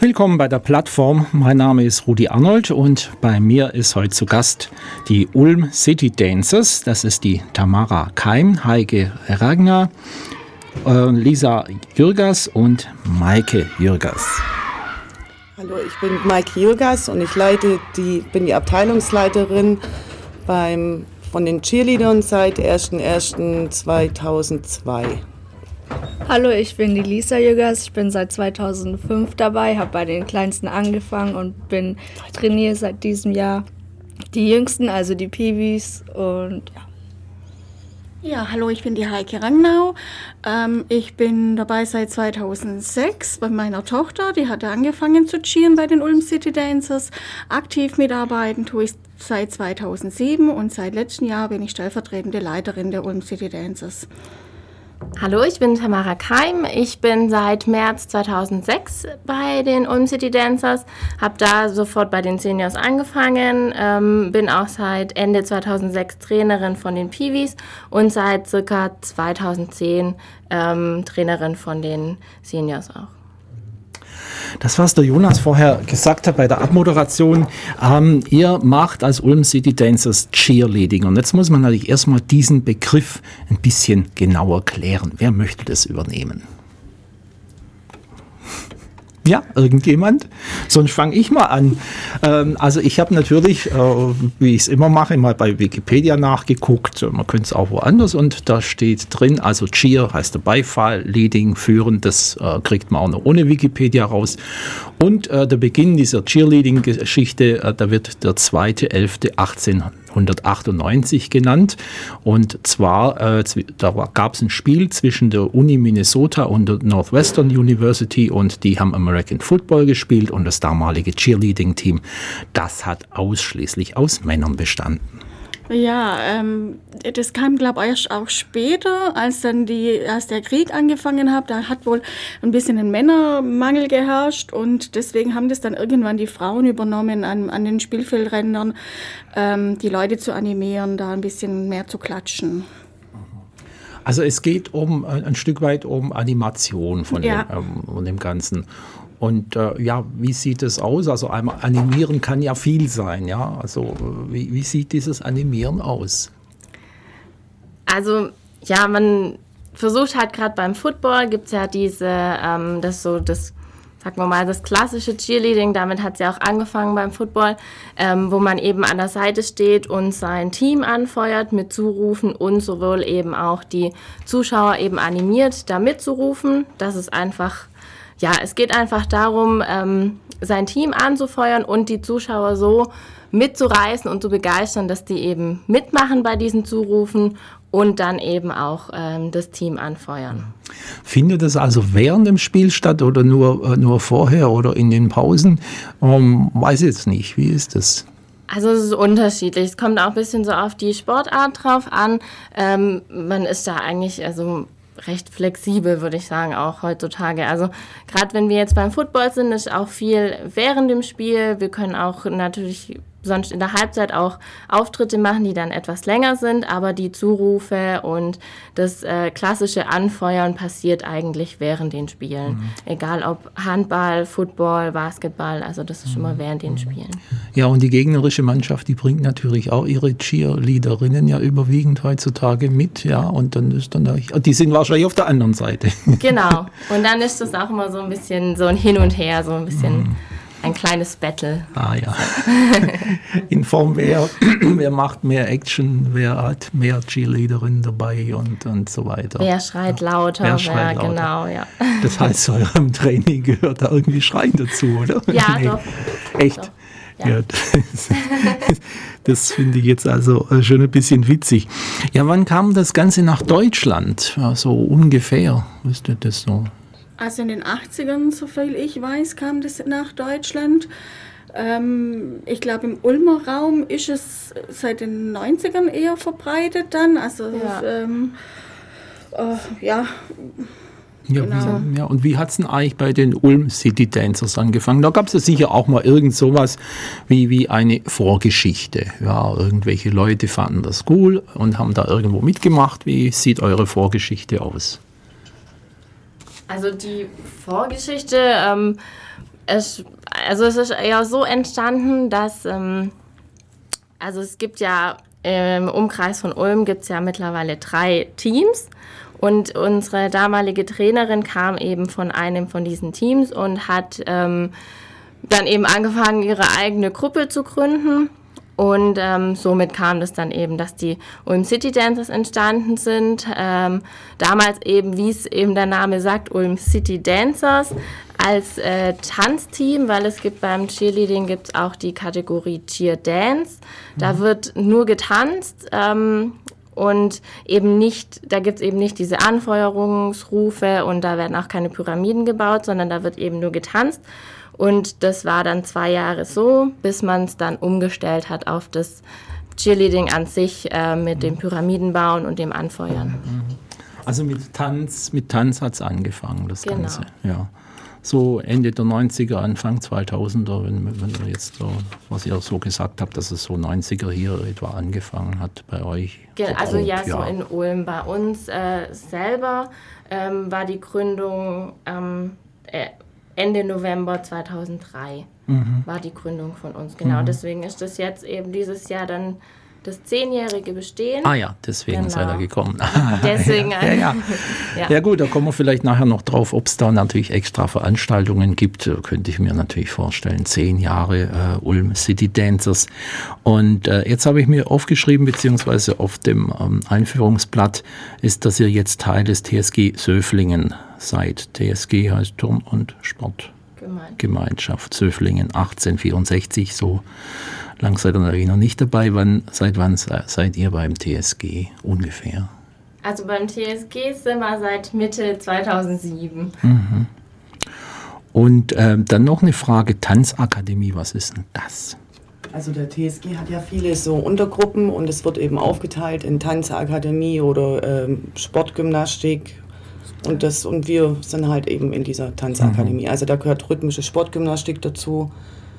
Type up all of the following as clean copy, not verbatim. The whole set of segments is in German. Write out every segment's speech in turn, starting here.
Willkommen bei der Plattform. Mein Name ist Rudi Arnold und bei mir ist heute zu Gast die Ulm City Dancers. Das ist die Tamara Keim, Heike Ragnar, Lisa Jürgas und Maike Jürgas. Hallo, ich bin Maike Jürgas und ich bin die Abteilungsleiterin von den Cheerleadern seit 01.01.2002. Hallo, ich bin die Lisa Jürgas, ich bin seit 2005 dabei, habe bei den Kleinsten angefangen und trainiere seit diesem Jahr die Jüngsten, also die Peewees und ja. Ja, hallo, ich bin die Heike Ragnar. Ich bin dabei seit 2006 bei meiner Tochter. Die hatte angefangen zu cheeren bei den Ulm City Dancers. Aktiv mitarbeiten tue ich seit 2007 und seit letztem Jahr bin ich stellvertretende Leiterin der Ulm City Dancers. Hallo, ich bin Tamara Keim. Ich bin seit März 2006 bei den Ulm City Dancers, habe da sofort bei den Seniors angefangen, bin auch seit Ende 2006 Trainerin von den Peewees und seit ca. 2010 Trainerin von den Seniors auch. Das, was der Jonas vorher gesagt hat bei der Abmoderation, ihr macht als Ulm City Dancers Cheerleading. Und jetzt muss man natürlich erstmal diesen Begriff ein bisschen genauer klären. Wer möchte das übernehmen? Ja, irgendjemand? Sonst fange ich mal an. Also ich habe natürlich, wie ich es immer mache, mal bei Wikipedia nachgeguckt. Man könnte es auch woanders und da steht drin, also Cheer heißt der Beifall, Leading, Führen, das kriegt man auch noch ohne Wikipedia raus. Und der Beginn dieser Cheerleading-Geschichte, da wird der 2.11.1898 genannt. Und zwar, da gab es ein Spiel zwischen der Uni Minnesota und der Northwestern University und die haben American Football gespielt und das damalige Cheerleading-Team, das hat ausschließlich aus Männern bestanden. Ja, das kam, glaube ich, erst auch später, als der Krieg angefangen hat. Da hat wohl ein bisschen ein Männermangel geherrscht und deswegen haben das dann irgendwann die Frauen übernommen, an den Spielfeldrändern die Leute zu animieren, da ein bisschen mehr zu klatschen. Also es geht ein Stück weit um Animation von dem Ganzen. Und wie sieht es aus? Also einmal animieren kann ja viel sein, ja. Also wie sieht dieses Animieren aus? Also ja, man versucht halt gerade beim Football, gibt es ja das klassische Cheerleading, damit hat es ja auch angefangen beim Football, wo man eben an der Seite steht und sein Team anfeuert mit Zurufen und sowohl eben auch die Zuschauer eben animiert, da mitzurufen. Das ist einfach... Ja, es geht einfach darum, sein Team anzufeuern und die Zuschauer so mitzureißen und zu begeistern, dass die eben mitmachen bei diesen Zurufen und dann eben auch das Team anfeuern. Findet das also während dem Spiel statt oder nur vorher oder in den Pausen? Weiß ich jetzt nicht. Wie ist das? Also es ist unterschiedlich. Es kommt auch ein bisschen so auf die Sportart drauf an. Man ist da eigentlich recht flexibel, würde ich sagen, auch heutzutage. Also gerade wenn wir jetzt beim Football sind, ist auch viel während dem Spiel. Wir können auch natürlich sonst in der Halbzeit auch Auftritte machen, die dann etwas länger sind, aber die Zurufe und das klassische Anfeuern passiert eigentlich während den Spielen. Egal ob Handball, Football, Basketball, also das ist immer während den Spielen. Ja, und die gegnerische Mannschaft, die bringt natürlich auch ihre Cheerleaderinnen ja überwiegend heutzutage mit, ja, und dann ist die sind wahrscheinlich auf der anderen Seite. Genau, und dann ist das auch immer so ein bisschen so ein Hin und Her, so ein bisschen ein kleines Battle. Ah ja. In Form, wer macht mehr Action, wer hat mehr Cheerleaderinnen dabei und so weiter. Wer schreit lauter, lauter. Genau, ja. Das heißt, zu eurem Training gehört da irgendwie Schreien dazu, oder? Ja, nee. Doch. Echt? Doch. Ja, das finde ich jetzt also schon ein bisschen witzig. Ja, wann kam das Ganze nach Deutschland? So ungefähr, wisst ihr das so? Also in den 80ern, soviel ich weiß, kam das nach Deutschland. Ich glaube, im Ulmer Raum ist es seit den 90ern eher verbreitet dann. Also Genau. Und wie hat es denn eigentlich bei den Ulm City Dancers angefangen? Da gab es ja sicher auch mal irgend sowas wie eine Vorgeschichte. Ja, irgendwelche Leute fanden das cool und haben da irgendwo mitgemacht. Wie sieht eure Vorgeschichte aus? Also die Vorgeschichte Es ist eher so entstanden, dass, also es gibt ja im Umkreis von Ulm gibt es ja mittlerweile 3 Teams und unsere damalige Trainerin kam eben von einem von diesen Teams und hat dann eben angefangen, ihre eigene Gruppe zu gründen. Und somit kam das dann eben, dass die Ulm City Dancers entstanden sind. Damals eben, wie es eben der Name sagt, Ulm City Dancers als Tanzteam, weil es gibt beim Cheerleading gibt's auch die Kategorie Cheer Dance. Da wird nur getanzt und eben nicht, da gibt's eben nicht diese Anfeuerungsrufe und da werden auch keine Pyramiden gebaut, sondern da wird eben nur getanzt. Und das war dann 2 Jahre so, bis man es dann umgestellt hat auf das Cheerleading an sich mit dem Pyramidenbauen und dem Anfeuern. Also mit Tanz hat es angefangen, das Genau. Ganze. Ja. So Ende der 90er, Anfang 2000er, wenn ihr jetzt so, was ihr so gesagt habt, dass es so 90er hier etwa angefangen hat bei euch. Also ja, so in Ulm. Bei uns selber war die Gründung Ende November 2003 war die Gründung von uns. Genau, deswegen ist das jetzt eben dieses Jahr dann das 10-jährige Bestehen. Ah ja, deswegen seid ihr gekommen. Deswegen. Ja gut, da kommen wir vielleicht nachher noch drauf, ob es da natürlich extra Veranstaltungen gibt. Könnte ich mir natürlich vorstellen. 10 Jahre Ulm City Dancers. Und jetzt habe ich mir aufgeschrieben, beziehungsweise auf dem Einführungsblatt ist, dass ihr jetzt Teil des TSG Söflingen seid. TSG heißt Turn- und Sportgemeinschaft Söflingen 1864. So lang seid ihr natürlich noch nicht dabei. Seit wann seid ihr beim TSG ungefähr? Also beim TSG sind wir seit Mitte 2007. Und dann noch eine Frage, Tanzakademie, was ist denn das? Also der TSG hat ja viele so Untergruppen und es wird eben aufgeteilt in Tanzakademie oder Sportgymnastik. Und wir sind halt eben in dieser Tanzakademie. Also da gehört rhythmische Sportgymnastik dazu.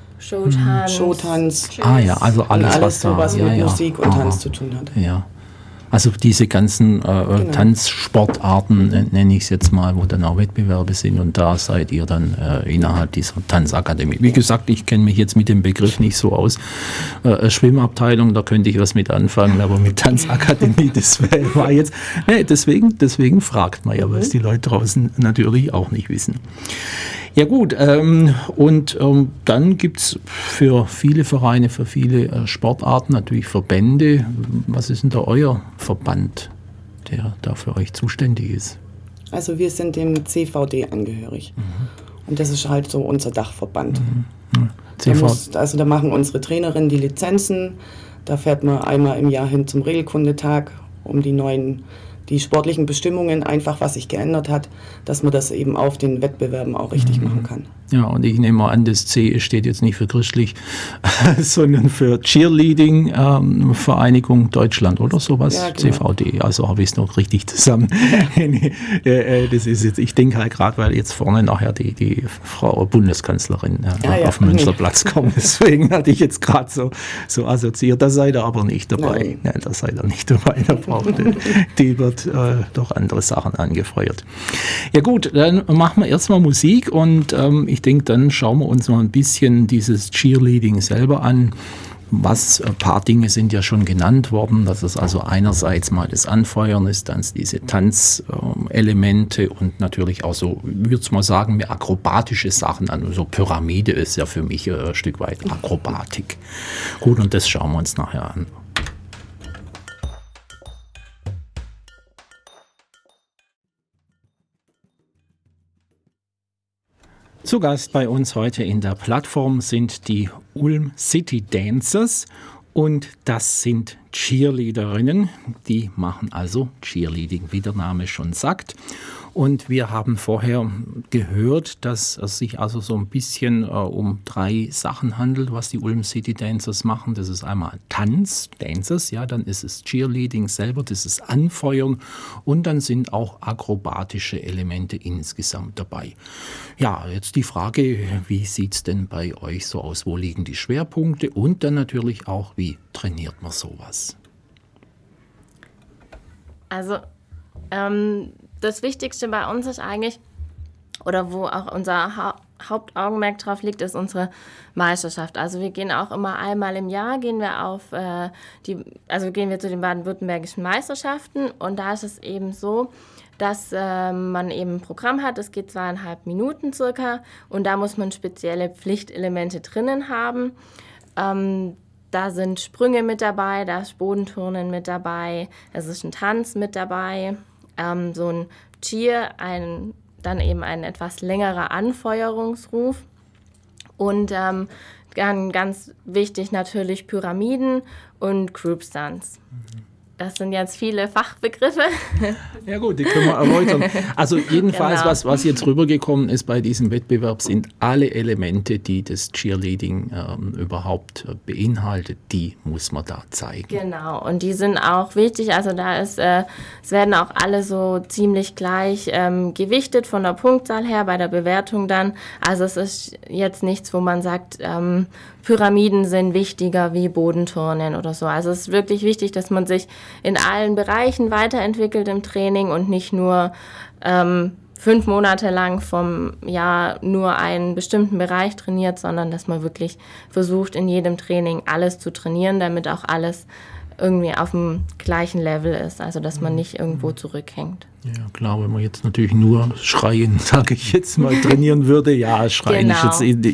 Showtanz. Ah ja, also alles was da mit Musik und Tanz zu tun hat. Ja. Also diese ganzen Tanzsportarten, nenne ich es jetzt mal, wo dann auch Wettbewerbe sind und da seid ihr dann innerhalb dieser Tanzakademie. Wie gesagt, ich kenne mich jetzt mit dem Begriff nicht so aus. Schwimmabteilung, da könnte ich was mit anfangen, aber mit Tanzakademie, das war jetzt... Nee, deswegen fragt man ja, weil es die Leute draußen natürlich auch nicht wissen. Ja gut, und dann gibt es für viele Vereine, für viele Sportarten natürlich Verbände. Was ist denn da euer Verband, der da für euch zuständig ist? Also wir sind dem CVD angehörig. Und das ist halt so unser Dachverband. Da machen unsere Trainerinnen die Lizenzen. Da fährt man einmal im Jahr hin zum Regelkundetag, um die sportlichen Bestimmungen, einfach was sich geändert hat, dass man das eben auf den Wettbewerben auch richtig machen kann. Ja, und ich nehme mal an, das C steht jetzt nicht für christlich, sondern für Cheerleading Vereinigung Deutschland oder sowas, ja, genau. CVD, also habe ich es noch richtig zusammen. Das ist jetzt, ich denke halt gerade, weil jetzt vorne nachher die Frau Bundeskanzlerin auf den Münsterplatz kommt, deswegen hatte ich jetzt gerade so assoziiert, da seid ihr aber nicht dabei. Nein, da seid ihr nicht dabei, da braucht die wird durch andere Sachen angefeuert. Ja gut, dann machen wir erstmal Musik und ich denke, dann schauen wir uns mal ein bisschen dieses Cheerleading selber an. Ein paar Dinge sind ja schon genannt worden, dass es also einerseits mal das Anfeuern ist, dann diese Tanzelemente und natürlich auch so, ich würde mal sagen, mehr akrobatische Sachen an. So Pyramide ist ja für mich ein Stück weit Akrobatik. Gut, und das schauen wir uns nachher an. Zu Gast bei uns heute in der Plattform sind die Ulm City Dancers und das sind Cheerleaderinnen. Die machen also Cheerleading, wie der Name schon sagt. Und wir haben vorher gehört, dass es sich also so ein bisschen um 3 Sachen handelt, was die Ulm City Dancers machen. Das ist einmal Tanz, Dancers, ja, dann ist es Cheerleading selber, das ist Anfeuern und dann sind auch akrobatische Elemente insgesamt dabei. Ja, jetzt die Frage, wie sieht es denn bei euch so aus? Wo liegen die Schwerpunkte? Und dann natürlich auch, wie trainiert man sowas? Also, das Wichtigste bei uns ist eigentlich, oder wo auch unser Hauptaugenmerk drauf liegt, ist unsere Meisterschaft. Also wir gehen auch immer einmal im Jahr, gehen wir zu den baden-württembergischen Meisterschaften, und da ist es eben so, dass man eben ein Programm hat, das geht 2,5 Minuten circa, und da muss man spezielle Pflichtelemente drinnen haben. Da sind Sprünge mit dabei, da ist Bodenturnen mit dabei, es ist ein Tanz mit dabei, so ein Cheer, dann eben ein etwas längerer Anfeuerungsruf, und ganz wichtig natürlich Pyramiden und Group Stunts. Das sind jetzt viele Fachbegriffe. Ja gut, die können wir erläutern. Also jedenfalls, Genau. was jetzt rübergekommen ist bei diesem Wettbewerb, sind alle Elemente, die das Cheerleading überhaupt beinhaltet, die muss man da zeigen. Genau, und die sind auch wichtig. Also da ist, es werden auch alle so ziemlich gleich gewichtet von der Punktzahl her bei der Bewertung dann. Also es ist jetzt nichts, wo man sagt, Pyramiden sind wichtiger wie Bodenturnen oder so. Also es ist wirklich wichtig, dass man sich in allen Bereichen weiterentwickelt im Training und nicht nur 5 Monate lang vom Jahr nur einen bestimmten Bereich trainiert, sondern dass man wirklich versucht, in jedem Training alles zu trainieren, damit auch alles irgendwie auf dem gleichen Level ist, also dass man nicht irgendwo zurückhängt. Ja, klar, wenn man jetzt natürlich nur schreien, sage ich jetzt mal, trainieren würde, ja, schreien Genau. ist jetzt,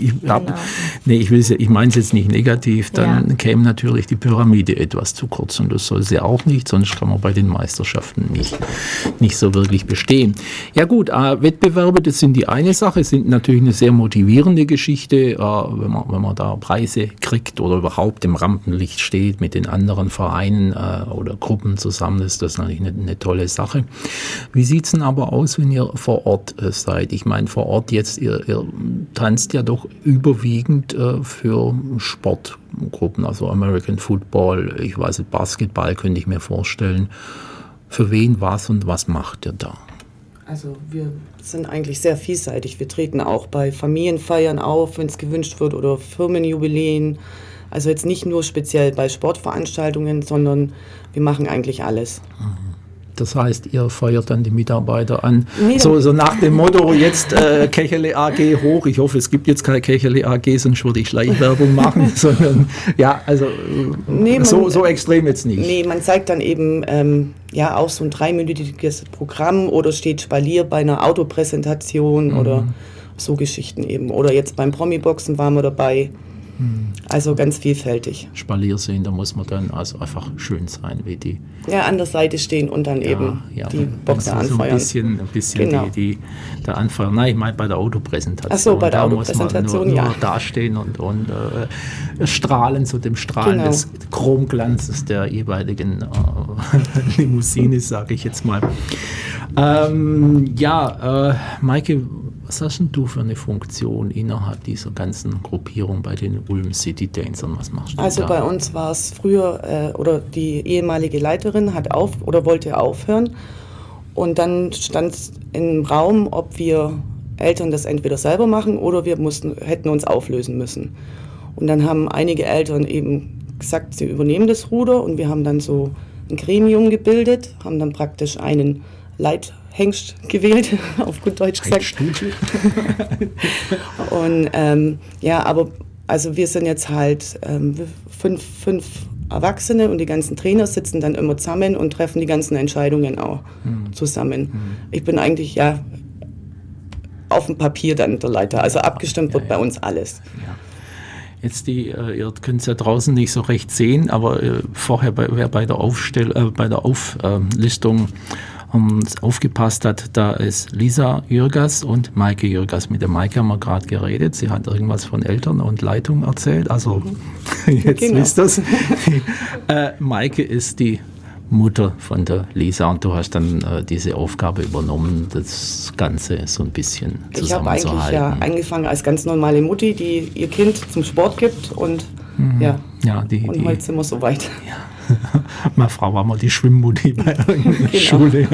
ich meine es jetzt nicht negativ, dann käme natürlich die Pyramide etwas zu kurz, und das soll sie auch nicht, sonst kann man bei den Meisterschaften nicht so wirklich bestehen. Ja gut, Wettbewerbe, das sind die eine Sache, sind natürlich eine sehr motivierende Geschichte, wenn man da Preise kriegt oder überhaupt im Rampenlicht steht mit den anderen Vereinen oder Gruppen zusammen, ist das natürlich eine tolle Sache. Wie sieht es denn aber aus, wenn ihr vor Ort seid? Ich meine, vor Ort jetzt, ihr tanzt ja doch überwiegend für Sportgruppen, also American Football, ich weiß nicht, Basketball könnte ich mir vorstellen. Für wen, was und was macht ihr da? Also wir sind eigentlich sehr vielseitig. Wir treten auch bei Familienfeiern auf, wenn es gewünscht wird, oder Firmenjubiläen. Also jetzt nicht nur speziell bei Sportveranstaltungen, sondern wir machen eigentlich alles. Das heißt, ihr feuert dann die Mitarbeiter an, so nach dem Motto, jetzt Kechele AG hoch. Ich hoffe, es gibt jetzt keine Kechele AG, sonst würde ich Schleichwerbung machen, sondern ja, also so extrem jetzt nicht. Nee, man zeigt dann eben auch so ein 3-minütiges Programm oder steht Spalier bei einer Autopräsentation oder so Geschichten eben. Oder jetzt beim Promi-Boxen waren wir dabei. Also ganz vielfältig. Spalier sehen, da muss man dann also einfach schön sein, wie die. Ja, an der Seite stehen und dann die Boxer anfeuern. So ein bisschen genau. der Anfeuern. Nein, ich meine bei der Autopräsentation. Ach so, bei der da Autopräsentation, muss man nur dastehen und strahlen zu dem Strahlen des Chromglanzes der jeweiligen Limousine, sage ich jetzt mal. Maike, was hast denn du für eine Funktion innerhalb dieser ganzen Gruppierung bei den Ulm City Dancern? Was machst du da? Also bei uns war es früher, oder die ehemalige Leiterin wollte aufhören. Und dann stand im Raum, ob wir Eltern das entweder selber machen oder wir hätten uns auflösen müssen. Und dann haben einige Eltern eben gesagt, sie übernehmen das Ruder, und wir haben dann so ein Gremium gebildet, haben dann praktisch einen Leithengst gewählt, auf gut Deutsch gesagt. Und aber also wir sind jetzt halt fünf Erwachsene, und die ganzen Trainer sitzen dann immer zusammen und treffen die ganzen Entscheidungen auch zusammen. Ich bin eigentlich auf dem Papier dann der Leiter, also abgestimmt wird bei uns alles. Ja. Jetzt ihr könnt es ja draußen nicht so recht sehen, aber vorher, wer bei der Auflistung aufgepasst hat, da ist Lisa Jürgas und Maike Jürgas. Mit der Maike haben wir gerade geredet. Sie hat irgendwas von Eltern und Leitung erzählt. Also jetzt wisst ihr es. Maike ist die Mutter von der Lisa, und du hast dann diese Aufgabe übernommen, das Ganze so ein bisschen zusammenzuhalten. Ich habe eigentlich angefangen als ganz normale Mutti, die ihr Kind zum Sport gibt, und und heute sind wir so weit. Ja. Meine Frau war mal die Schwimmmutti bei der Schule.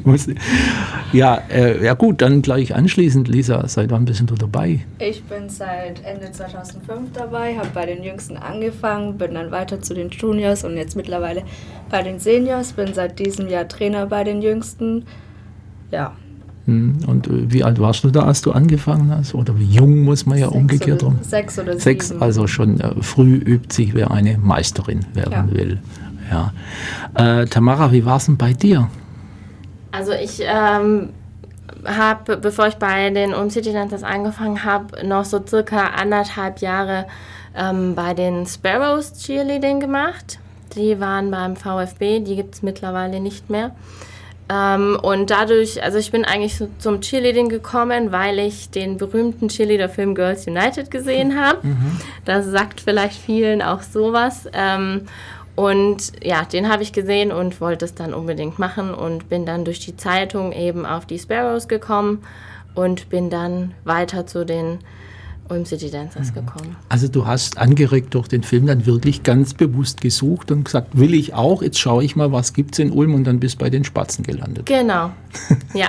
Gut, dann gleich anschließend, Lisa, seit wann bist du dabei? Ich bin seit Ende 2005 dabei, habe bei den Jüngsten angefangen, bin dann weiter zu den Juniors und jetzt mittlerweile bei den Seniors, bin seit diesem Jahr Trainer bei den Jüngsten. Ja, Und wie alt warst du da, als du angefangen hast? Oder wie jung muss man ja umgekehrt rum? 6 oder 7. 6, also schon früh übt sich, wer eine Meisterin werden will. Ja. Tamara, wie war es denn bei dir? Also ich habe, bevor ich bei den Ulm City Dancers angefangen habe, noch so circa 1,5 Jahre bei den Sparrows Cheerleading gemacht. Die waren beim VfB, die gibt es mittlerweile nicht mehr. Und dadurch, also ich bin eigentlich so zum Cheerleading gekommen, weil ich den berühmten Cheerleader-Film Girls United gesehen habe. Das sagt vielleicht vielen auch sowas. Und ja, den habe ich gesehen und wollte es dann unbedingt machen und bin dann durch die Zeitung eben auf die Sparrows gekommen und bin dann weiter zu den Ulm City Dancers gekommen. Also du hast angeregt durch den Film dann wirklich ganz bewusst gesucht und gesagt, will ich auch, jetzt schaue ich mal, was gibt es in Ulm und dann bist du bei den Spatzen gelandet. Genau, ja.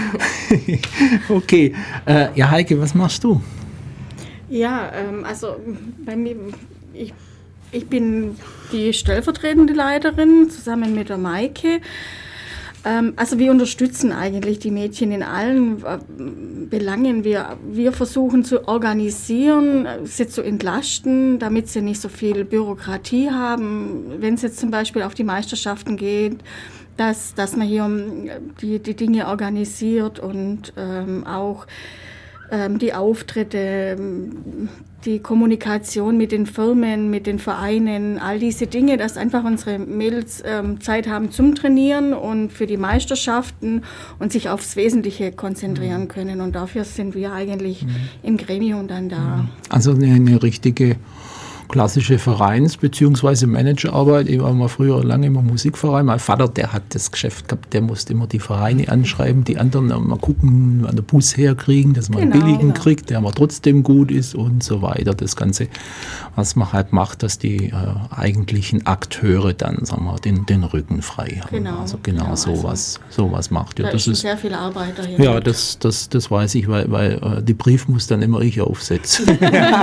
Okay, ja Heike, was machst du? Ja, also bei mir, ich bin die stellvertretende Leiterin zusammen mit der Maike. Also wir unterstützen eigentlich die Mädchen in allen Belangen. Wir versuchen zu organisieren, sie zu entlasten, damit sie nicht so viel Bürokratie haben. Wenn es jetzt zum Beispiel auf die Meisterschaften geht, dass man hier die Dinge organisiert und auch die Auftritte, die Kommunikation mit den Firmen, mit den Vereinen, all diese Dinge, dass einfach unsere Mädels Zeit haben zum Trainieren und für die Meisterschaften und sich aufs Wesentliche konzentrieren können. Und dafür sind wir eigentlich im Gremium dann da. Also eine richtige klassische Vereins- bzw. Managerarbeit. Ich war mal früher lange im Musikverein. Mein Vater, der hat das Geschäft gehabt, der musste immer die Vereine anschreiben, die anderen mal gucken, wann der Bus herkriegen, dass man einen billigen kriegt, der aber trotzdem gut ist und so weiter. Das Ganze, was man halt macht, dass die eigentlichen Akteure dann, sagen wir, den Rücken frei haben. Genau. Also sowas macht. Ja, da das ist sehr viel Arbeit dahinter. Ja, das weiß ich, weil die Brief muss dann immer ich aufsetzen.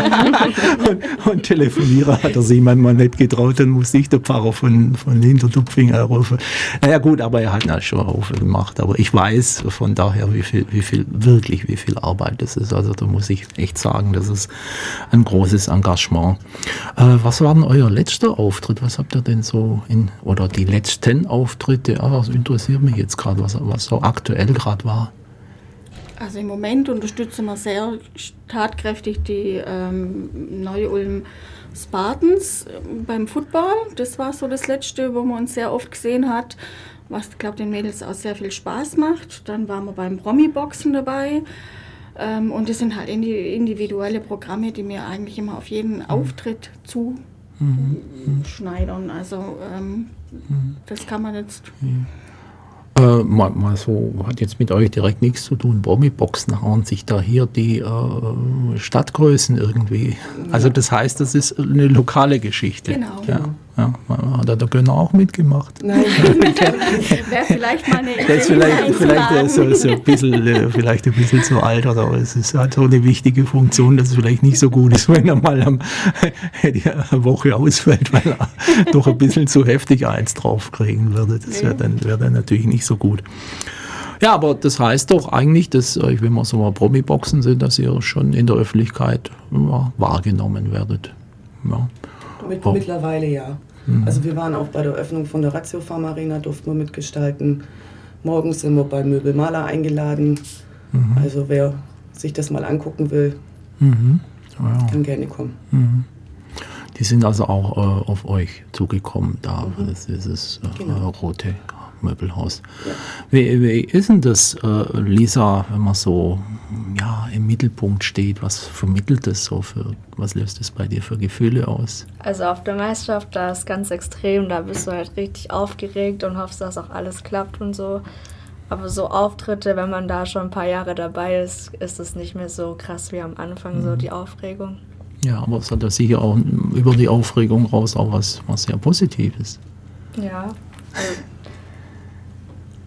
und Telefonierer hat er sich manchmal nicht getraut, dann musste ich der Pfarrer von Hintertupfing anrufen. Naja gut, aber er hat das schon Haufen gemacht. Aber ich weiß von daher, wie viel Arbeit das ist. Also da muss ich echt sagen, das ist ein großes Engagement. Was war denn euer letzter Auftritt? Was habt ihr denn so oder die letzten Auftritte? Das interessiert mich jetzt gerade, was so aktuell gerade war. Also im Moment unterstützen wir sehr tatkräftig die Neu-Ulm Spartans beim Football. Das war so das Letzte, wo man uns sehr oft gesehen hat, was, ich glaube, den Mädels auch sehr viel Spaß macht. Dann waren wir beim Promi-Boxen dabei. Und das sind halt individuelle Programme, die mir eigentlich immer auf jeden Auftritt zuschneidern. Also das kann man jetzt... Mal so, hat jetzt mit euch direkt nichts zu tun. Promi-Boxen hauen sich da hier die Stadtgrößen irgendwie. Also das heißt, das ist eine lokale Geschichte. Genau. Ja, hat der Gönner auch mitgemacht? Nein. Wäre vielleicht mal eine Idee. Das ist vielleicht ein bisschen zu alt, aber es hat so eine wichtige Funktion, dass es vielleicht nicht so gut ist, wenn er mal eine Woche ausfällt, weil er doch ein bisschen zu heftig eins draufkriegen würde. Das wäre dann natürlich nicht so gut. Ja, aber das heißt doch eigentlich, dass, wenn wir so mal Promi-Boxen sind, dass ihr schon in der Öffentlichkeit wahrgenommen werdet. Ja. Mittlerweile ja. Also wir waren auch bei der Öffnung von der Ratio Farm Arena, durften wir mitgestalten. Morgens sind wir bei Möbelmaler eingeladen. Also wer sich das mal angucken will, kann gerne kommen. Die sind also auch auf euch zugekommen, da das ist rote Möbelhaus. Ja. Wie ist denn das, Lisa, wenn man so im Mittelpunkt steht? Was vermittelt das so was löst das bei dir für Gefühle aus? Also auf der Meisterschaft, da ist ganz extrem, da bist du halt richtig aufgeregt und hoffst, dass auch alles klappt und so. Aber so Auftritte, wenn man da schon ein paar Jahre dabei ist, ist es nicht mehr so krass wie am Anfang, so die Aufregung. Ja, aber es hat ja sicher auch über die Aufregung raus auch was sehr Positives. Ja,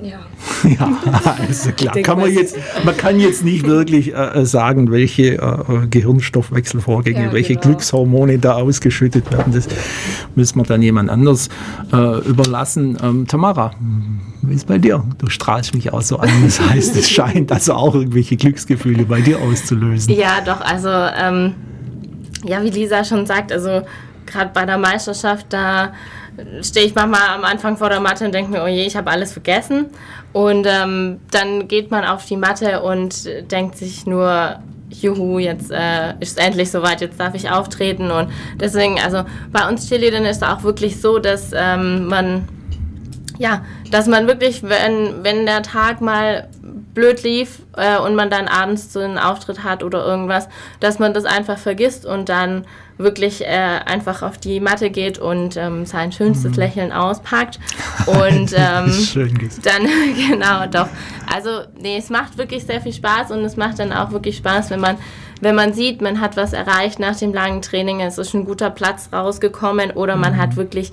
Ja. Ja, also klar. Man kann jetzt nicht wirklich sagen, welche Gehirnstoffwechselvorgänge, welche Glückshormone da ausgeschüttet werden. Das müssen wir dann jemand anders überlassen. Tamara, wie ist bei dir? Du strahlst mich auch so an. Das heißt, es scheint also auch irgendwelche Glücksgefühle bei dir auszulösen. Ja, doch. Also, wie Lisa schon sagt, also gerade bei der Meisterschaft, da stehe ich manchmal am Anfang vor der Matte und denke mir, oh je, ich habe alles vergessen. Und dann geht man auf die Matte und denkt sich nur, juhu, jetzt ist es endlich soweit, jetzt darf ich auftreten. Und deswegen, also bei uns Cheerleadern ist es auch wirklich so, dass man wirklich, wenn der Tag mal blöd lief und man dann abends so einen Auftritt hat oder irgendwas, dass man das einfach vergisst und dann wirklich einfach auf die Matte geht und sein schönstes Lächeln auspackt. Und schön gesagt. dann, genau, doch. Also, nee, es macht wirklich sehr viel Spaß und es macht dann auch wirklich Spaß, wenn man sieht, man hat was erreicht nach dem langen Training, es ist ein guter Platz rausgekommen oder man hat wirklich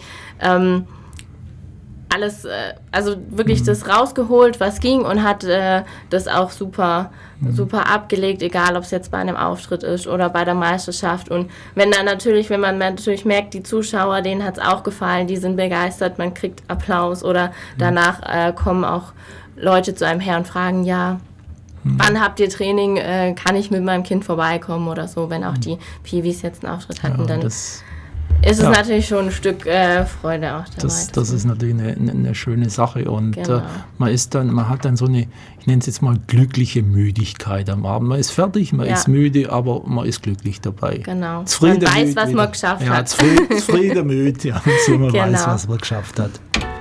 alles, also wirklich das rausgeholt, was ging und hat das auch super abgelegt, egal ob es jetzt bei einem Auftritt ist oder bei der Meisterschaft. Und wenn man natürlich merkt, die Zuschauer, denen hat es auch gefallen, die sind begeistert, man kriegt Applaus oder danach kommen auch Leute zu einem her und fragen, wann habt ihr Training, kann ich mit meinem Kind vorbeikommen oder so, wenn auch die Peewees jetzt einen Auftritt hatten, dann ist es natürlich schon ein Stück Freude auch dabei. Das ist natürlich eine schöne Sache und man hat dann so eine, ich nenne es jetzt mal glückliche Müdigkeit am Abend. Man ist fertig, man ist müde, aber man ist glücklich dabei. Genau. Man weiß, was man geschafft hat. Zufrieden müde, so man weiß, was man geschafft hat.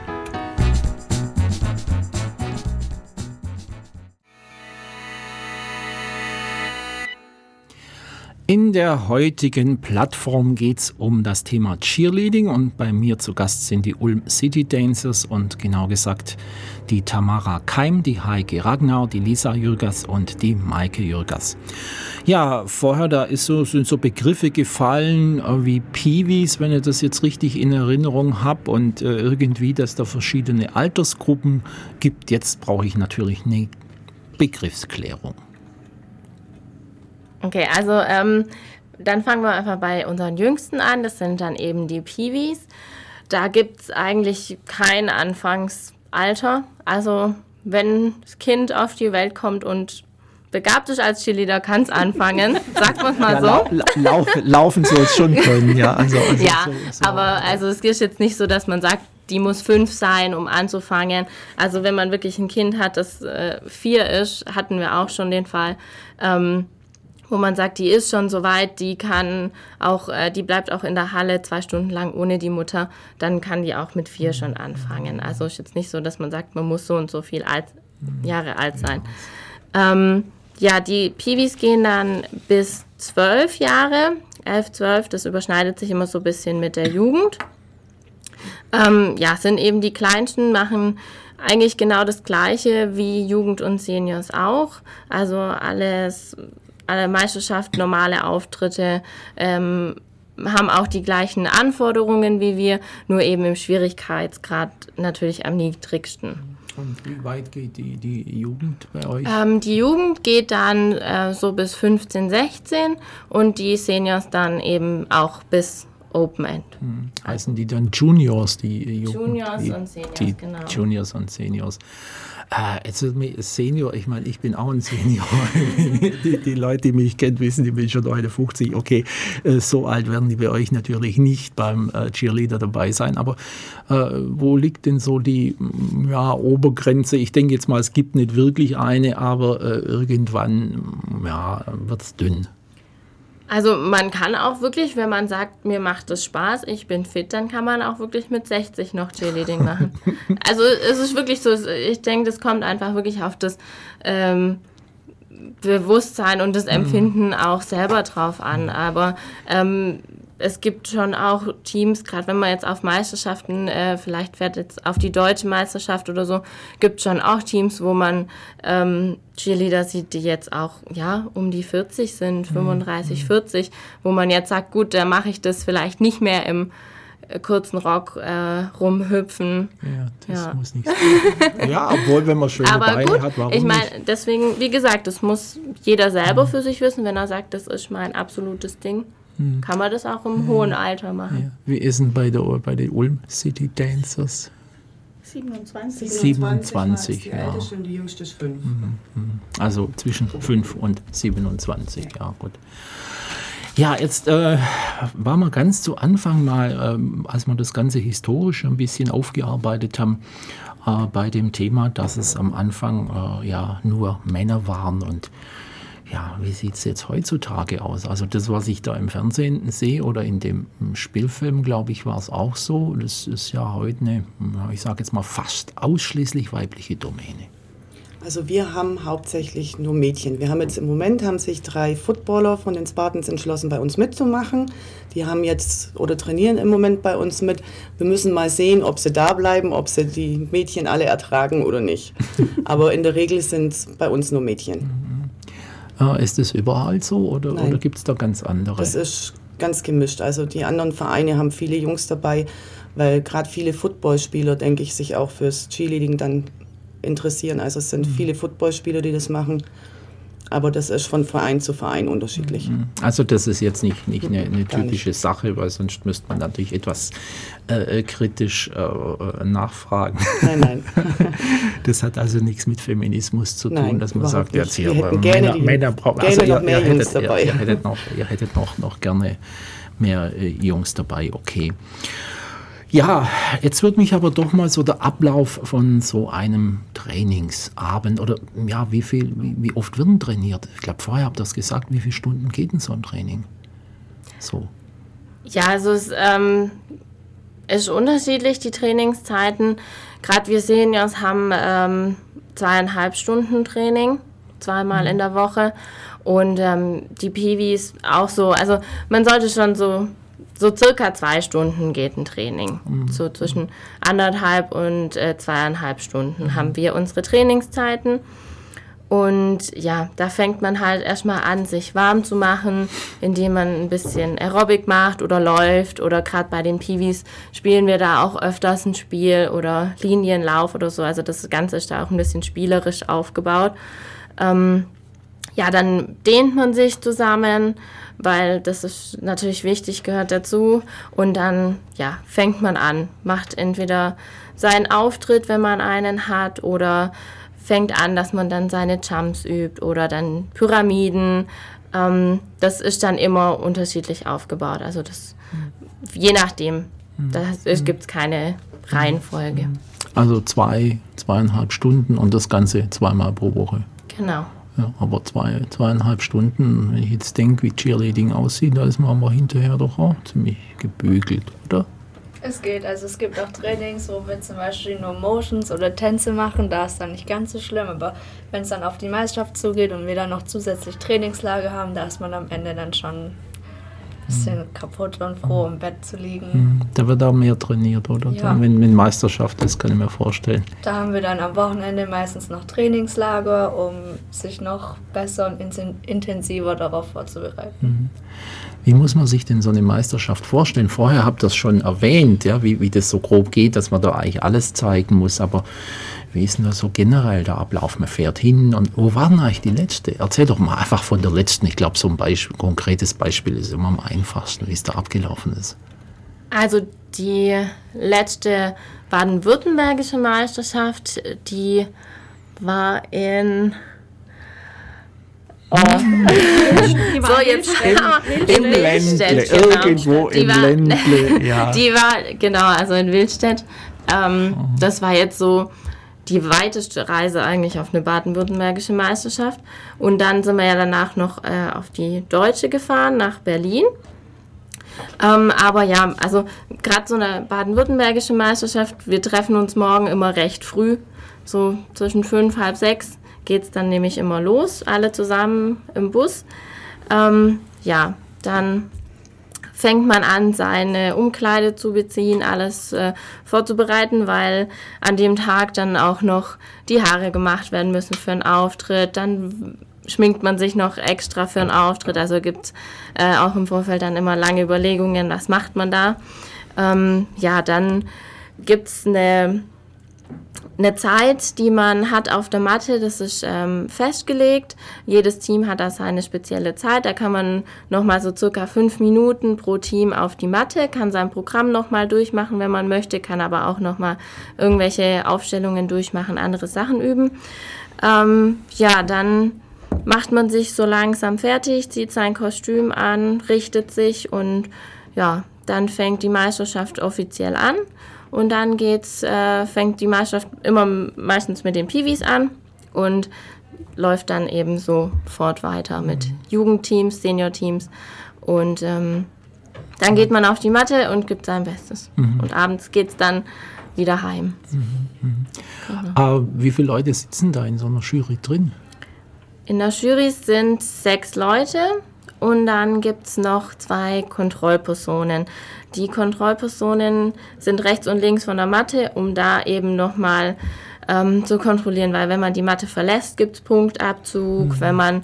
In der heutigen Plattform geht es um das Thema Cheerleading und bei mir zu Gast sind die Ulm City Dancers und genau gesagt die Tamara Keim, die Heike Ragnau, die Lisa Jürgers und die Maike Jürgers. Ja, vorher sind so Begriffe gefallen wie Peewees, wenn ich das jetzt richtig in Erinnerung habe und irgendwie, dass da verschiedene Altersgruppen gibt. Jetzt brauche ich natürlich eine Begriffsklärung. Okay, also dann fangen wir einfach bei unseren Jüngsten an. Das sind dann eben die Peewees. Da gibt es eigentlich kein Anfangsalter. Also wenn das Kind auf die Welt kommt und begabt ist als Cheerleader, kann es anfangen. Sagt man es mal so. Laufen soll es schon können, ja. Also aber also es ist jetzt nicht so, dass man sagt, die muss 5 sein, um anzufangen. Also wenn man wirklich ein Kind hat, das 4 ist, hatten wir auch schon den Fall, wo man sagt, die ist schon so weit, die kann auch, die bleibt auch in der Halle 2 Stunden lang ohne die Mutter, dann kann die auch mit 4 schon anfangen. Also ist jetzt nicht so, dass man sagt, man muss so und so viel Jahre alt sein. Die Peewees gehen dann bis 12 Jahre, 11, 12, das überschneidet sich immer so ein bisschen mit der Jugend. Sind eben die Kleinsten, machen eigentlich genau das Gleiche wie Jugend und Seniors auch. Also alle Meisterschaften, normale Auftritte, haben auch die gleichen Anforderungen wie wir, nur eben im Schwierigkeitsgrad natürlich am niedrigsten. Und wie weit geht die Jugend bei euch? Die Jugend geht dann so bis 15, 16 und die Seniors dann eben auch bis Open End. Heißen die dann Juniors, die Jugend? Juniors und Seniors, genau. Juniors und Seniors. Senior, ich meine, ich bin auch ein Senior. die Leute, die mich kennen, wissen, ich bin schon 51. Okay, so alt werden die bei euch natürlich nicht beim Cheerleader dabei sein. Aber wo liegt denn so die Obergrenze? Ich denke jetzt mal, es gibt nicht wirklich eine, aber irgendwann wird es dünn. Also man kann auch wirklich, wenn man sagt, mir macht es Spaß, ich bin fit, dann kann man auch wirklich mit 60 noch Cheerleading machen. Also es ist wirklich so, ich denke, das kommt einfach wirklich auf das Bewusstsein und das Empfinden auch selber drauf an. Aber es gibt schon auch Teams, gerade wenn man jetzt auf Meisterschaften, vielleicht fährt jetzt auf die deutsche Meisterschaft oder so, gibt schon auch Teams, wo man Cheerleader sieht, die jetzt auch um die 40 sind, 35, 40, wo man jetzt sagt, gut, da mache ich das vielleicht nicht mehr im kurzen Rock rumhüpfen. Ja, das muss nicht sein. Ja, obwohl, wenn man schöne Beine gut, hat, warum ich meine, nicht? Deswegen, wie gesagt, das muss jeder selber für sich wissen. Wenn er sagt, das ist mein absolutes Ding, kann man das auch im hohen Alter machen. Ja. Wie ist denn bei den Ulm City Dancers? 27. 27, die ja. älteste und die jüngste ist 5. Also zwischen 5 und 27, ja gut. Ja, jetzt waren wir ganz zu Anfang mal, als wir das Ganze historisch ein bisschen aufgearbeitet haben, bei dem Thema, dass es am Anfang nur Männer waren. Und ja, wie sieht es jetzt heutzutage aus? Also das, was ich da im Fernsehen sehe oder in dem Spielfilm, glaube ich, war es auch so. Das ist ja heute eine, ich sage jetzt mal, fast ausschließlich weibliche Domäne. Also wir haben hauptsächlich nur Mädchen. Wir haben jetzt im Moment, haben sich 3 Footballer von den Spartans entschlossen, bei uns mitzumachen. Die haben jetzt oder trainieren im Moment bei uns mit. Wir müssen mal sehen, ob sie da bleiben, ob sie die Mädchen alle ertragen oder nicht. Aber in der Regel sind es bei uns nur Mädchen. Ist das überall so oder gibt es da ganz andere? Das ist ganz gemischt. Also die anderen Vereine haben viele Jungs dabei, weil gerade viele Footballspieler, denke ich, sich auch fürs Cheerleading dann interessieren. Also es sind viele Footballspieler, die das machen. Aber das ist von Verein zu Verein unterschiedlich. Also das ist jetzt nicht eine typische Sache, weil sonst müsste man natürlich etwas kritisch nachfragen. Nein. Das hat also nichts mit Feminismus zu tun, Nein, dass man sagt, nicht. jetzt hier Männer brauchen. Also noch mehr Jungs dabei. Ihr hättet noch gerne mehr Jungs dabei, okay. Ja, jetzt wird mich aber doch mal so der Ablauf von so einem Trainingsabend oder ja, wie oft wird denn trainiert? Ich glaube, vorher habt ihr das gesagt, wie viele Stunden geht denn so ein Training? So. Ja, also es ist unterschiedlich, die Trainingszeiten. Gerade wir Seniors haben 2,5 Stunden Training, 2-mal in der Woche. Und die Peewees auch so. Also man sollte schon so circa 2 Stunden geht ein Training. So zwischen 1,5 und 2,5 Stunden haben wir unsere Trainingszeiten. Und ja, da fängt man halt erstmal an, sich warm zu machen, indem man ein bisschen Aerobic macht oder läuft. Oder gerade bei den Peewees spielen wir da auch öfters ein Spiel oder Linienlauf oder so. Also das Ganze ist da auch ein bisschen spielerisch aufgebaut. Ja, dann dehnt man sich zusammen, weil das ist natürlich wichtig, gehört dazu. Und dann ja, fängt man an, macht entweder seinen Auftritt, wenn man einen hat, oder fängt an, dass man dann seine Jumps übt oder dann Pyramiden. Das ist dann immer unterschiedlich aufgebaut. Also das je nachdem, es gibt keine Reihenfolge. Also 2,5 Stunden und das Ganze 2-mal pro Woche. Genau. Ja, aber 2,5 Stunden, wenn ich jetzt denke, wie Cheerleading aussieht, da ist man aber hinterher doch auch ziemlich gebügelt, oder? Es geht, also es gibt auch Trainings, wo wir zum Beispiel nur Motions oder Tänze machen, da ist dann nicht ganz so schlimm, aber wenn es dann auf die Meisterschaft zugeht und wir dann noch zusätzlich Trainingslager haben, da ist man am Ende dann schon ein bisschen kaputt und froh, im Bett zu liegen. Da wird auch mehr trainiert, oder? Ja. Dann, wenn Meisterschaft ist, kann ich mir vorstellen. Da haben wir dann am Wochenende meistens noch Trainingslager, um sich noch besser und intensiver darauf vorzubereiten. Wie muss man sich denn so eine Meisterschaft vorstellen? Vorher habt ihr das schon erwähnt, ja, wie das so grob geht, dass man da eigentlich alles zeigen muss. Aber wie ist denn da so generell der Ablauf? Man fährt hin und wo war denn eigentlich die letzte? Erzähl doch mal einfach von der letzten. Ich glaube, so ein konkretes Beispiel ist immer am einfachsten, wie es da abgelaufen ist. Also die letzte baden-württembergische Meisterschaft, die war in... So, jetzt Im Ländle, irgendwo im Ländle, ja. Die war, genau, also in Wildstedt. Das war jetzt so die weiteste Reise eigentlich auf eine baden-württembergische Meisterschaft. Und dann sind wir ja danach noch auf die deutsche gefahren, nach Berlin. Aber ja, also gerade so eine baden-württembergische Meisterschaft, wir treffen uns morgen immer recht früh, so zwischen 5, halb 6 geht es dann nämlich immer los, alle zusammen im Bus. Ja, dann fängt man an, seine Umkleide zu beziehen, alles vorzubereiten, weil an dem Tag dann auch noch die Haare gemacht werden müssen für einen Auftritt. Dann schminkt man sich noch extra für einen Auftritt. Also gibt es auch im Vorfeld dann immer lange Überlegungen, was macht man da. Dann gibt es eine Zeit, die man hat auf der Matte, das ist festgelegt. Jedes Team hat da seine spezielle Zeit. Da kann man nochmal so circa 5 Minuten pro Team auf die Matte, kann sein Programm nochmal durchmachen, wenn man möchte, kann aber auch nochmal irgendwelche Aufstellungen durchmachen, andere Sachen üben. Dann macht man sich so langsam fertig, zieht sein Kostüm an, richtet sich und dann fängt die Meisterschaft offiziell an. Und dann fängt die Meisterschaft immer meistens mit den Peewees an und läuft dann eben sofort weiter mit Jugendteams, Seniorteams. Und dann geht man auf die Matte und gibt sein Bestes. Und abends geht es dann wieder heim. Genau. Wie viele Leute sitzen da in so einer Jury drin? In der Jury sind 6 Leute. Und dann gibt es noch 2 Kontrollpersonen. Die Kontrollpersonen sind rechts und links von der Matte, um da eben nochmal zu kontrollieren, weil wenn man die Matte verlässt, gibt es Punktabzug. Wenn man,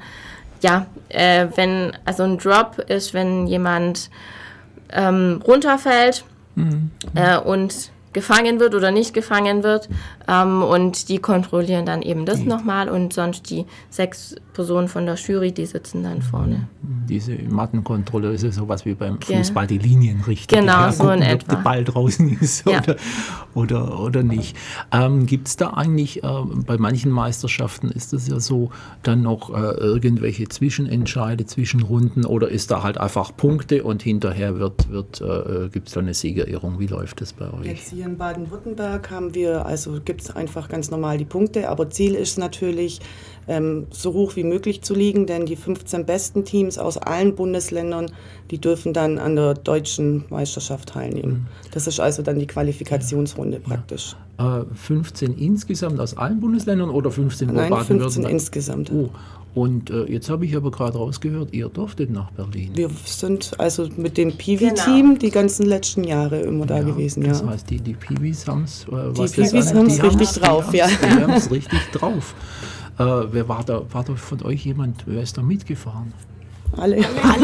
ein Drop ist, wenn jemand runterfällt und gefangen wird oder nicht gefangen wird. Und die kontrollieren dann eben das nochmal und sonst die 6 Personen von der Jury, die sitzen dann vorne. Diese Mattenkontrolle ist ja sowas wie beim Fußball, die Linien richten. Genau, so in etwa. Ob der Ball draußen ist oder nicht. Gibt es da eigentlich, bei manchen Meisterschaften ist es ja so, dann noch irgendwelche Zwischenentscheide, Zwischenrunden oder ist da halt einfach Punkte und hinterher gibt es da eine Siegerehrung? Wie läuft das bei euch? Jetzt hier in Baden-Württemberg gibt es einfach ganz normal die Punkte, aber Ziel ist natürlich, so hoch wie möglich zu liegen, denn die 15 besten Teams aus allen Bundesländern, die dürfen dann an der deutschen Meisterschaft teilnehmen. Das ist also dann die Qualifikationsrunde praktisch. 15 insgesamt aus allen Bundesländern oder 15 Nein, 15 insgesamt. Oh. Und jetzt habe ich aber gerade rausgehört, ihr durftet nach Berlin. Wir sind also mit dem Peewee-Team die ganzen letzten Jahre immer da gewesen. Das heißt, die Peewees haben es richtig drauf. Die haben es richtig drauf. Wer war da von euch jemand, wer ist da mitgefahren? Alle.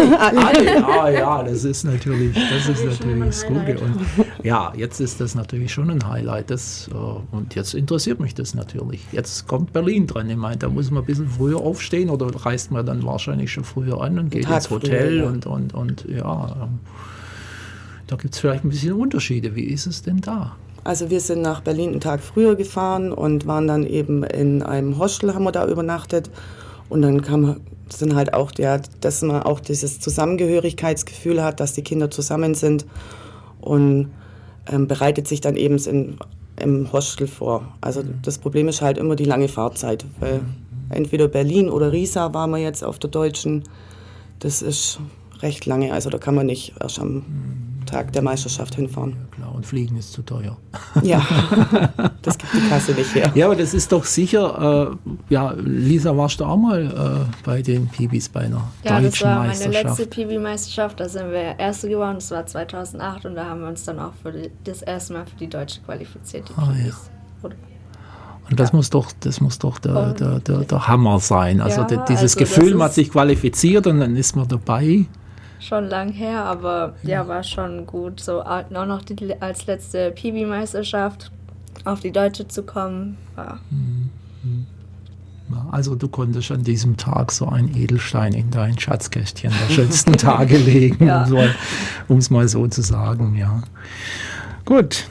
Das ist natürlich das Gute. Und jetzt ist das natürlich schon ein Highlight. Und jetzt interessiert mich das natürlich. Jetzt kommt Berlin dran. Ich meine, da muss man ein bisschen früher aufstehen oder reist man dann wahrscheinlich schon früher an und geht ins Hotel da gibt es vielleicht ein bisschen Unterschiede. Wie ist es denn da? Also wir sind nach Berlin einen Tag früher gefahren und waren dann eben in einem Hostel, haben wir da übernachtet. Und dann sind halt auch dass man auch dieses Zusammengehörigkeitsgefühl hat, dass die Kinder zusammen sind und bereitet sich dann eben im Hostel vor. Also das Problem ist halt immer die lange Fahrzeit, weil entweder Berlin oder Riesa waren wir jetzt auf der Deutschen. Das ist recht lange, also da kann man nicht erst am Tag der Meisterschaft hinfahren. Ja, klar, und Fliegen ist zu teuer. Ja, das gibt die Kasse nicht her. Ja, aber das ist doch sicher, Lisa, warst du auch mal bei den Peewees bei einer deutschen Meisterschaft? Ja, das war meine letzte Peewee-Meisterschaft, da sind wir Erste geworden, das war 2008 und da haben wir uns dann auch das erste Mal für die Deutsche qualifiziert, die Peewees. Und das muss doch der Hammer sein. Also dieses Gefühl, man hat sich qualifiziert und dann ist man dabei. Schon lang her, aber war schon gut, so auch noch als letzte Peewee-Meisterschaft auf die Deutsche zu kommen. Ja. Also du konntest an diesem Tag so einen Edelstein in dein Schatzkästchen der schönsten Tage legen, um es mal so zu sagen. Ja. Gut.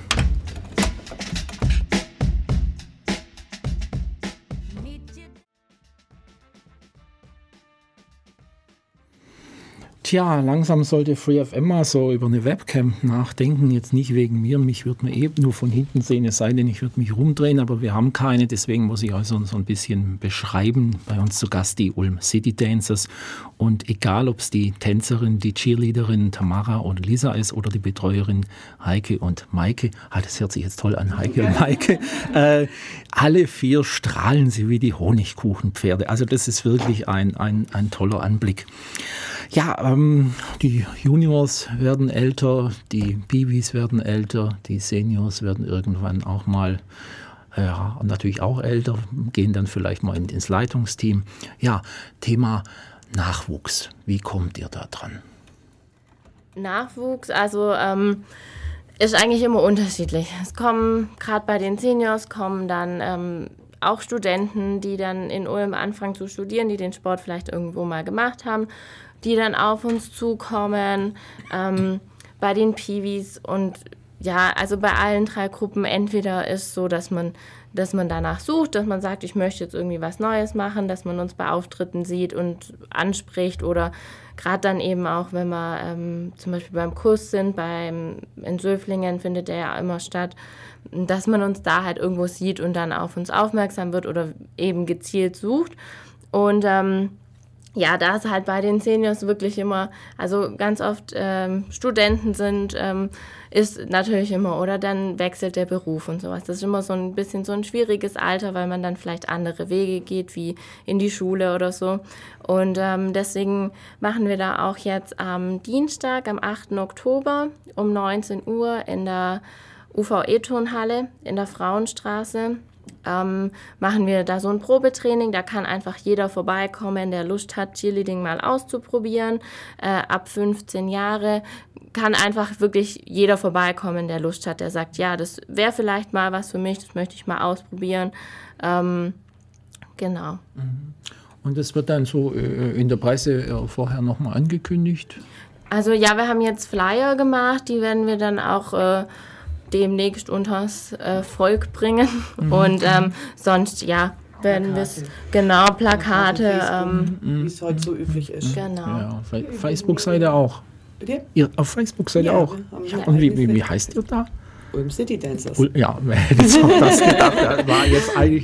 Tja, langsam sollte FreeFM mal so über eine Webcam nachdenken. Jetzt nicht wegen mir, mich würde man eben nur von hinten sehen, es sei denn, ich würde mich rumdrehen, aber wir haben keine, deswegen muss ich also so ein bisschen beschreiben. Bei uns zu Gast die Ulm City Dancers und egal, ob es die Tänzerin, die Cheerleaderin Tamara und Lisa ist oder die Betreuerin Heike und Maike, das hört sich jetzt toll an, Heike und Maike, alle 4 strahlen sie wie die Honigkuchenpferde. Also das ist wirklich ein toller Anblick. Ja, die Juniors werden älter, die Peewees werden älter, die Seniors werden irgendwann auch mal, natürlich auch älter, gehen dann vielleicht mal ins Leitungsteam. Ja, Thema Nachwuchs. Wie kommt ihr da dran? Nachwuchs, also Ist eigentlich immer unterschiedlich. Es kommen, gerade bei den Seniors, kommen dann auch Studenten, die dann in Ulm anfangen zu studieren, die den Sport vielleicht irgendwo mal gemacht haben, die dann auf uns zukommen, bei den Piwis und ja, also bei allen 3 Gruppen entweder ist so, dass man danach sucht, dass man sagt, ich möchte jetzt irgendwie was Neues machen, dass man uns bei Auftritten sieht und anspricht oder gerade dann eben auch, wenn wir zum Beispiel beim Kurs sind, in Söflingen findet der ja immer statt, dass man uns da halt irgendwo sieht und dann auf uns aufmerksam wird oder eben gezielt sucht. Und ja, da es halt bei den Seniors wirklich immer, also ganz oft Studenten sind, ist natürlich immer, oder dann wechselt der Beruf und sowas. Das ist immer so ein bisschen so ein schwieriges Alter, weil man dann vielleicht andere Wege geht, wie in die Schule oder so. Und deswegen machen wir da auch jetzt am Dienstag, am 8. Oktober um 19 Uhr in der UVE-Turnhalle in der Frauenstraße. Machen wir da so ein Probetraining, da kann einfach jeder vorbeikommen, der Lust hat, Cheerleading mal auszuprobieren. Ab 15 Jahre kann einfach wirklich jeder vorbeikommen, der Lust hat, der sagt, ja, das wäre vielleicht mal was für mich, das möchte ich mal ausprobieren. Genau. Und das wird dann so in der Presse vorher nochmal angekündigt? Also ja, wir haben jetzt Flyer gemacht, die werden wir dann auch demnächst unters Volk bringen. Und sonst, ja, werden wir es, genau, Plakate. Wie es heute so üblich ist. Genau. Ja, Facebook-Seite auch. Bitte? Ihr auf Facebook-Seite auch? Ja, und wie heißt ihr da? Ulm City Dancers. Ja, wer hätte jetzt auch das gedacht? Das war jetzt eigentlich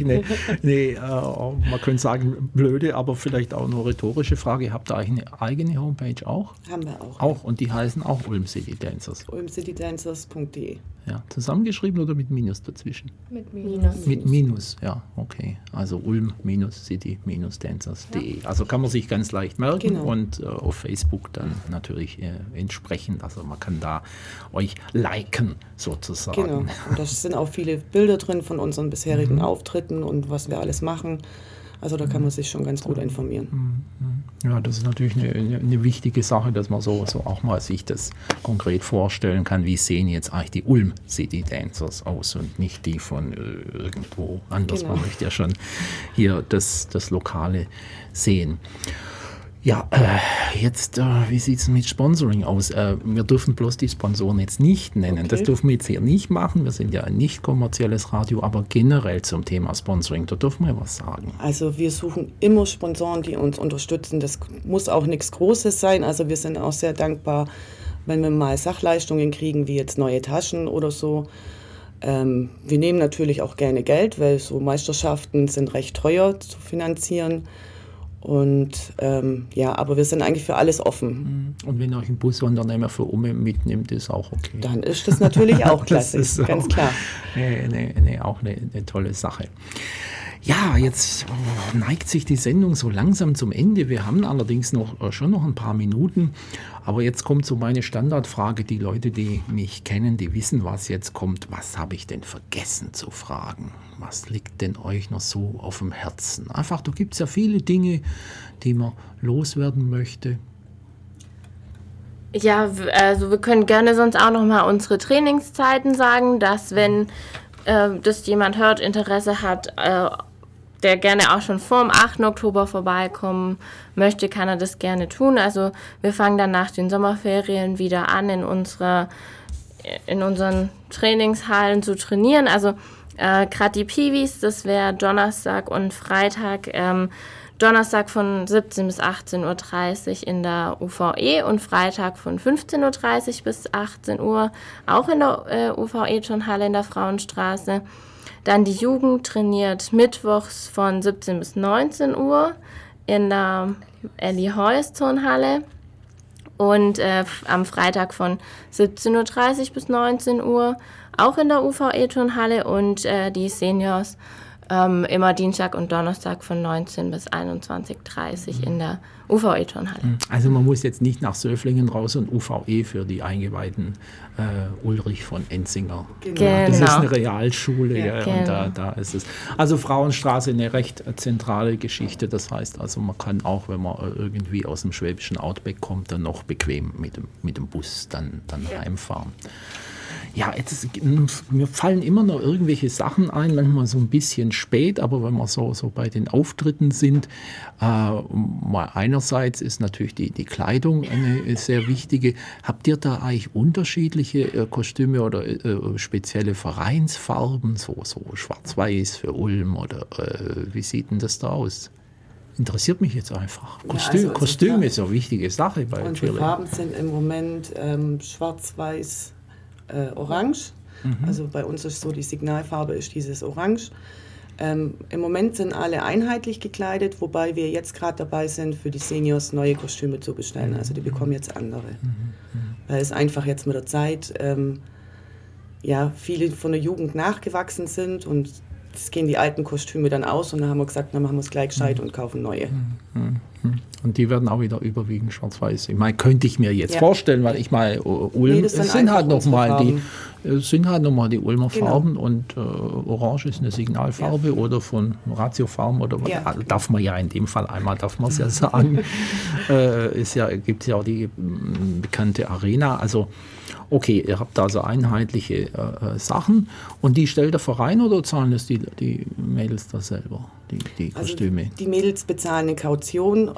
man könnte sagen, blöde, aber vielleicht auch eine rhetorische Frage. Habt ihr eigentlich eine eigene Homepage auch? Haben wir auch. Auch, und die heißen auch Ulm City Dancers. ulmcitydancers.de. Ja, zusammengeschrieben oder mit Minus dazwischen? Mit Minus. Mit Minus, ja, okay. Also ulm-city-dancers.de. Also kann man sich ganz leicht merken und auf Facebook dann natürlich entsprechend. Also man kann da euch liken sozusagen. Genau, und da sind auch viele Bilder drin von unseren bisherigen Auftritten und was wir alles machen. Also da kann man sich schon ganz gut informieren. Ja, das ist natürlich eine wichtige Sache, dass man so auch mal sich das konkret vorstellen kann, wie sehen jetzt eigentlich die Ulm City Dancers aus und nicht die von irgendwo anders. Genau. Man möchte ja schon hier das Lokale sehen. Ja, jetzt, wie sieht es mit Sponsoring aus? Wir dürfen bloß die Sponsoren jetzt nicht nennen. Okay. Das dürfen wir jetzt hier nicht machen. Wir sind ja ein nicht kommerzielles Radio, aber generell zum Thema Sponsoring, da dürfen wir was sagen. Also wir suchen immer Sponsoren, die uns unterstützen. Das muss auch nichts Großes sein. Also wir sind auch sehr dankbar, wenn wir mal Sachleistungen kriegen, wie jetzt neue Taschen oder so. Wir nehmen natürlich auch gerne Geld, weil so Meisterschaften sind recht teuer zu finanzieren. Und aber wir sind eigentlich für alles offen. Und wenn euch ein Busunternehmer für Umme mitnimmt, ist auch okay. Dann ist das natürlich auch klasse, das ist ganz auch, klar. Auch eine tolle Sache. Ja, jetzt neigt sich die Sendung so langsam zum Ende. Wir haben allerdings schon noch ein paar Minuten. Aber jetzt kommt so meine Standardfrage. Die Leute, die mich kennen, die wissen, was jetzt kommt. Was habe ich denn vergessen zu fragen? Was liegt denn euch noch so auf dem Herzen? Einfach, da gibt es ja viele Dinge, die man loswerden möchte. Ja, also wir können gerne sonst auch noch mal unsere Trainingszeiten sagen, dass wenn das jemand hört, Interesse hat, der gerne auch schon vor dem 8. Oktober vorbeikommen möchte, kann er das gerne tun. Also wir fangen dann nach den Sommerferien wieder an, in unseren Trainingshallen zu trainieren. Also gerade die Piwis, das wäre Donnerstag und Freitag. Donnerstag von 17 bis 18.30 Uhr in der UVE und Freitag von 15.30 Uhr bis 18 Uhr auch in der UVE-Turnhalle in der Frauenstraße. Dann die Jugend trainiert mittwochs von 17 bis 19 Uhr in der Elli Heuss Turnhalle und am Freitag von 17.30 Uhr bis 19 Uhr auch in der UVE-Turnhalle und die Seniors immer Dienstag und Donnerstag von 19 bis 21.30 Uhr in der UVE-Turnhalle. Also man muss jetzt nicht nach Söflingen raus und UVE für die Eingeweihten Ulrich von Enzinger. Genau. Das ist eine Realschule, Ja, und genau. da ist es. Also Frauenstraße, eine recht zentrale Geschichte. Das heißt also, man kann auch, wenn man irgendwie aus dem schwäbischen Outback kommt, dann noch bequem mit dem Bus dann heimfahren. Ja, mir fallen immer noch irgendwelche Sachen ein, manchmal so ein bisschen spät, aber wenn wir so bei den Auftritten sind, mal einerseits ist natürlich die Kleidung eine sehr wichtige. Habt ihr da eigentlich unterschiedliche Kostüme oder spezielle Vereinsfarben, so schwarz-weiß für Ulm oder wie sieht denn das da aus? Interessiert mich jetzt einfach. Kostüm ist eine wichtige Sache bei Cheerleading. Unsere Farben sind im Moment schwarz-weiß, orange. Also bei uns ist so, die Signalfarbe ist dieses Orange. Im Moment sind alle einheitlich gekleidet, wobei wir jetzt gerade dabei sind, für die Seniors neue Kostüme zu bestellen. Also die bekommen jetzt andere. Weil es einfach jetzt mit der Zeit viele von der Jugend nachgewachsen sind und es gehen die alten Kostüme dann aus und dann haben wir gesagt, dann machen wir es gleich gescheit und kaufen neue. Und die werden auch wieder überwiegend schwarz-weiß. Ich meine, könnte ich mir jetzt vorstellen, weil ich meine, Ulm, es sind halt nochmal die Ulmer Farben und Orange ist eine Signalfarbe oder von Ratio Farm oder darf man ja in dem Fall einmal, darf man es ja sagen. Gibt es ja auch die bekannte Arena, also okay, ihr habt also einheitliche Sachen und die stellt der Verein oder zahlen das die Mädels da selber, die Kostüme? Also die Mädels bezahlen eine Kaution,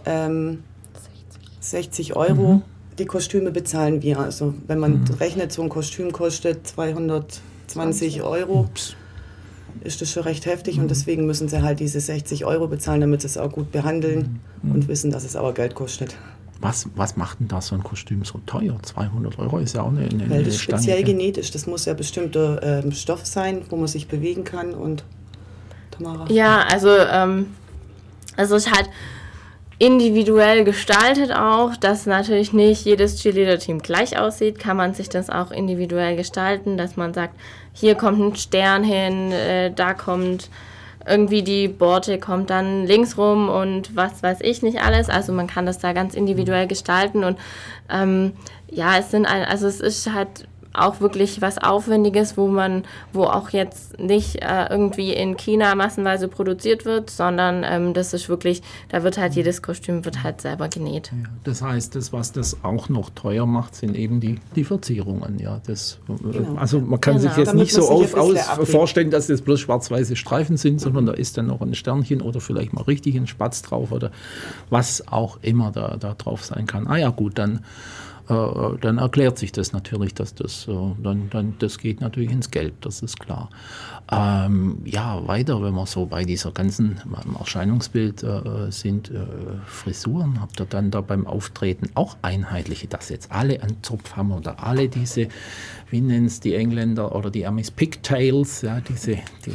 60 €. Die Kostüme bezahlen wir. Also wenn man rechnet, so ein Kostüm kostet 220 €, ist das schon recht heftig und deswegen müssen sie halt diese 60 € bezahlen, damit sie es auch gut behandeln und wissen, dass es aber Geld kostet. Was macht denn da so ein Kostüm so teuer? 200 € ist ja auch eine Weil das speziell genäht ist. Das muss ja bestimmter Stoff sein, wo man sich bewegen kann. Und Tamara? Ja, also es ist halt individuell gestaltet auch, dass natürlich nicht jedes Cheerleader-Team gleich aussieht, kann man sich das auch individuell gestalten, dass man sagt, hier kommt ein Stern hin, da kommt irgendwie die Borte kommt dann links rum und was weiß ich nicht alles. Also man kann das da ganz individuell gestalten und es ist halt auch wirklich was Aufwendiges, wo auch jetzt nicht irgendwie in China massenweise produziert wird, sondern das ist wirklich, da wird halt jedes Kostüm wird halt selber genäht. Ja, das heißt, was das auch noch teuer macht, sind eben die Verzierungen. Ja, also man kann sich jetzt nicht so vorstellen, dass das bloß schwarz-weiße Streifen sind, sondern da ist dann noch ein Sternchen oder vielleicht mal richtig ein Spatz drauf oder was auch immer da drauf sein kann. Ah ja gut, dann erklärt sich das natürlich, dass das das geht natürlich ins Geld, das ist klar. Weiter, wenn wir so bei dieser ganzen Erscheinungsbild sind, Frisuren, habt ihr dann da beim Auftreten auch einheitliche, dass jetzt alle einen Zopf haben oder alle diese, wie nennen es die Engländer oder die Amis, Pigtails, ja, diese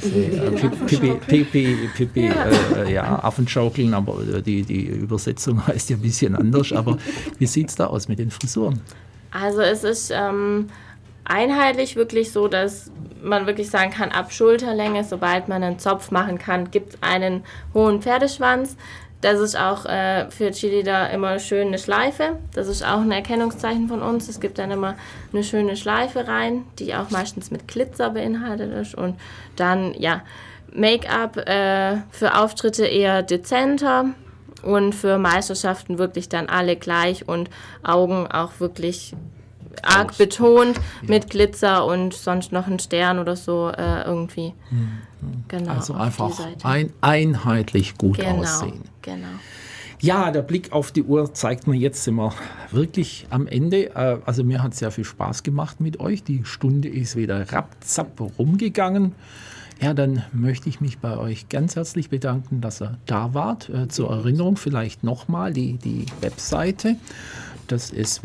Affenschaukeln, aber die Übersetzung heißt ja ein bisschen anders, aber wie sieht es da aus mit den Frisuren? Also es ist einheitlich wirklich so, dass man wirklich sagen kann, ab Schulterlänge, sobald man einen Zopf machen kann, gibt es einen hohen Pferdeschwanz. Das ist auch für Cheerleader immer schön eine Schleife. Das ist auch ein Erkennungszeichen von uns. Es gibt dann immer eine schöne Schleife rein, die auch meistens mit Glitzer beinhaltet ist. Und dann, Make-up für Auftritte eher dezenter und für Meisterschaften wirklich dann alle gleich und Augen auch wirklich arg betont mit Glitzer und sonst noch ein Stern oder so irgendwie. Genau, also einfach einheitlich gut aussehen. Genau. Ja, der Blick auf die Uhr zeigt mir, jetzt sind wir wirklich am Ende. Also mir hat es sehr viel Spaß gemacht mit euch. Die Stunde ist wieder rapzapp rumgegangen. Ja, dann möchte ich mich bei euch ganz herzlich bedanken, dass ihr da wart. Zur Erinnerung vielleicht nochmal die Webseite. Das ist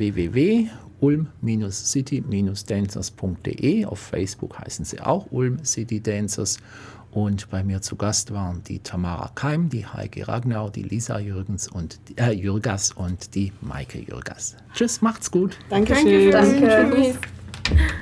www.ulm-city-dancers.de. Auf Facebook heißen sie auch Ulm City Dancers. Und bei mir zu Gast waren die Tamara Keim, die Heike Ragnau, die Lisa Jürgas und die Maike Jürgas. Tschüss, macht's gut. Dankeschön. Danke.